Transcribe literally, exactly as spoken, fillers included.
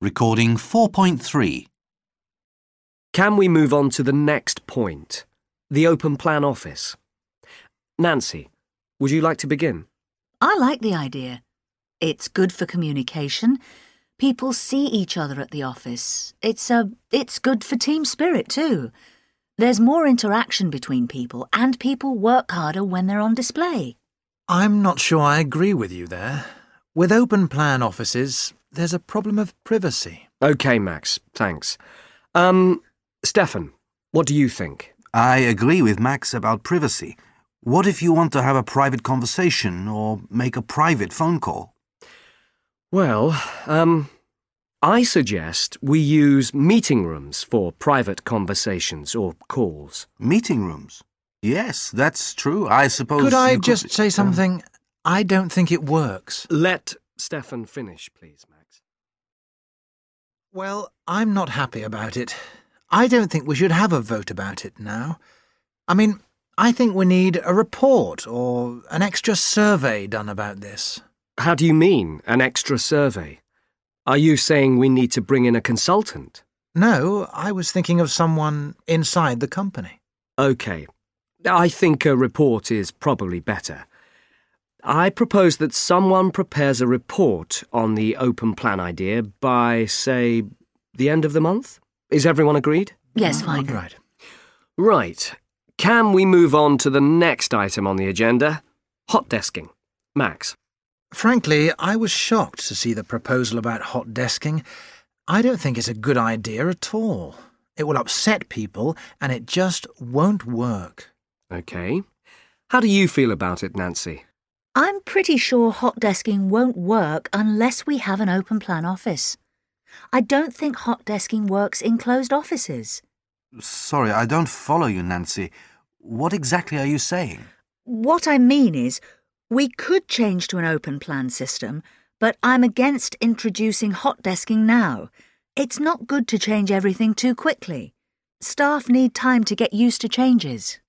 Recording four point three. Can we move on to the next point? The open plan office. Nancy, would you like to begin? I like the idea. It's good for communication. People see each other at the office. It's a, it's good for team spirit too. There's more interaction between people and people work harder when they're on display. I'm not sure I agree with you there. With open plan offices, there's a problem of privacy. OK, Max, thanks. Um, Stefan, what do you think? I agree with Max about privacy. What if you want to have a private conversation or make a private phone call? Well, um, I suggest we use meeting rooms for private conversations or calls. Meeting rooms? Yes, that's true. I suppose... Could I you just could, say something? Um, I don't think it works. Let Stefan finish, please, Max. Well, I'm not happy about it. I don't think we should have a vote about it now. I mean, I think we need a report or an extra survey done about this. How do you mean, an extra survey? Are you saying we need to bring in a consultant? No, I was thinking of someone inside the company. OK. I think a report is probably better. I propose that someone prepares a report on the open plan idea by, say, the end of the month? Is everyone agreed? Yes, fine. Right. Right. Can we move on to the next item on the agenda? Hot desking. Max. Frankly, I was shocked to see the proposal about hot desking. I don't think it's a good idea at all. It will upset people, and it just won't work. OK. How do you feel about it, Nancy? I'm pretty sure hot desking won't work unless we have an open plan office. I don't think hot desking works in closed offices. Sorry, I don't follow you, Nancy. What exactly are you saying? What I mean is, we could change to an open plan system, but I'm against introducing hot desking now. It's not good to change everything too quickly. Staff need time to get used to changes.